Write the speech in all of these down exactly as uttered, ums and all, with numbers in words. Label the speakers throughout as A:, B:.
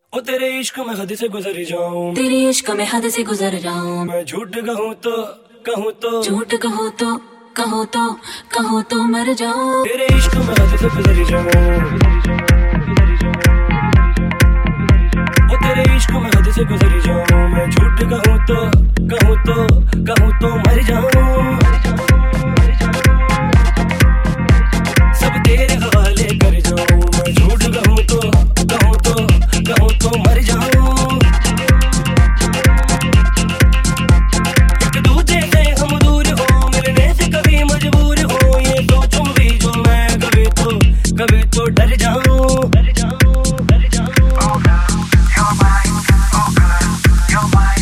A: ओ तेरे इश्क में हद से गुजर जाऊं,
B: तेरे इश्क में हद से गुजर जाऊं।
A: मैं झूठ कहूँ तो कहूँ तो
B: झूठ कहो तो कहो तो कहो तो मर जाऊं।
A: तेरे इश्क में हद से गुजर जाऊं, ओ तेरे इश्क में हद से गुजर जाऊं। मैं झूठ कहूँ तो कहूँ तो कहूँ तो मर जाऊं। सब तेरे हवाले कर जाऊं। मैं झूठ कहूँ तो कहूँ तो कहूँ तो मर जाऊं। एक दूजे से हम दूर हो, मिलने से कभी मजबूर हो। ये सोचूं भी जो मैं कभी तो कभी तो डर जाऊं, डर जाऊं, डर जाऊं। Oh girl, you're mine. Oh girl, you're mine.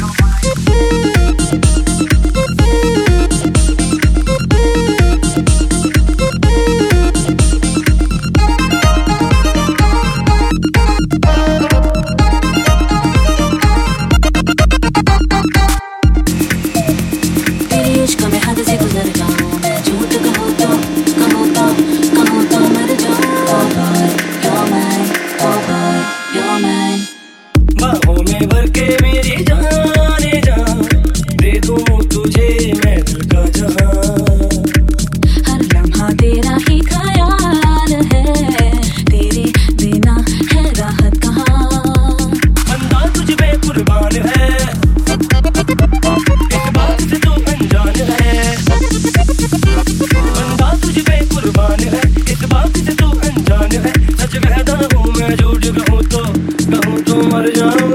B: तेरे इश्क में हद से गुजर जाऊं। मैं झूठ कहूँ तो कहूँ तो कहूँ तो मर जाऊं। Oh boy, you're mine. Oh boy, you're mine.
A: बाहों में भर के मेरी जाने जा, दे दूं तुझे मैं दिल का जहां।
B: हर लम्हा तेरा ही ख्याल है, तेरे बिना है राहत कहाँ।
A: बंदा तुझ पे कुर्बान है, एक बात से तो अनजान है। बंदा तुझ पे कुर्बान है, एक बात से तो अनजान है। सच कहता हूँ मैं, झूठ कहूँ तो कहूँ तो मर जाऊं।